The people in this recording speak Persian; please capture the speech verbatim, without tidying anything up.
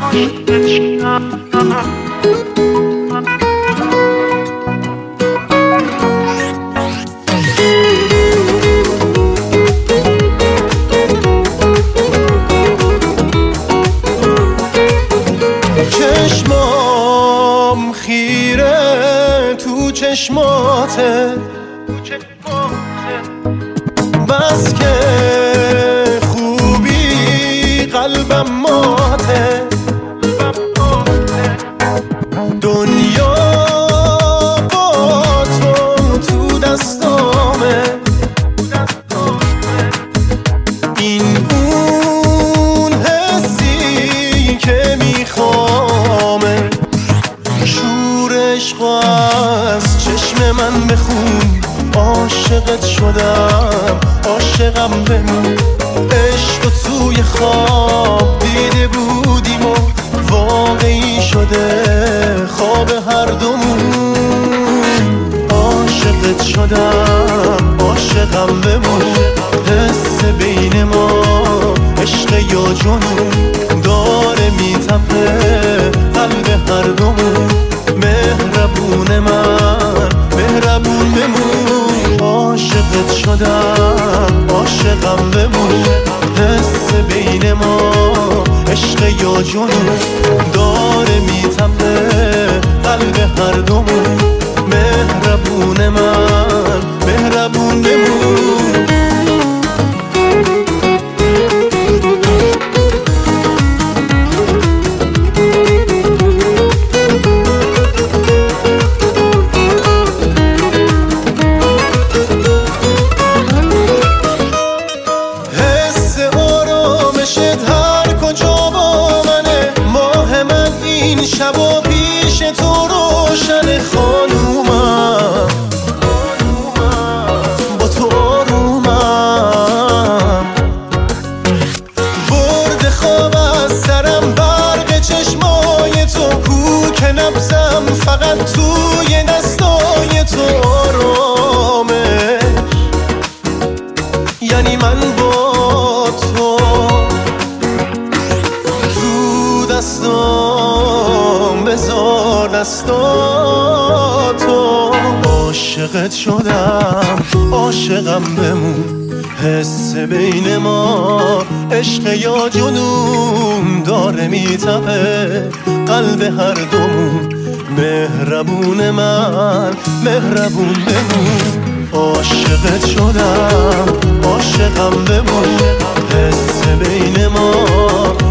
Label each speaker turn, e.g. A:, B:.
A: چشمام خیره تو چشماته، بس که خوبی قلبم ماته. دنیا با تو تو دستامه، این اون حسی که میخوامه. شور عشق از چشم من بخون، عاشقت شدم عاشقم بمون. عشق و توی خواب دیده بودیم و واقعی شده خواب هر دومون. عاشقت شدم عاشقم بمون، حس بین ما عشق یا جنون داره میتپه قلب هر دومون. مهربون من مهربون بمون، عاشقت شدم عاشقم بمون. حس بین ما عشق یا جنون داره میتپه قلب هر دومون. مهربون من مهربون بمون. این شبا پیش تو روشن خانومم، با تو آرومم. برد خواب از سرم برق چشمای تو، کو که نبزم فقط توی دستای تو. آرامش یعنی من با تو تو دستام، بذار دستاتو. عاشقت شدم عاشقم بمون، حس بین ما عشق یا جنون داره میتپه قلب هر دومون. مهربون من مهربون بمون، عاشقت شدم عاشقم بمون. حس بین ما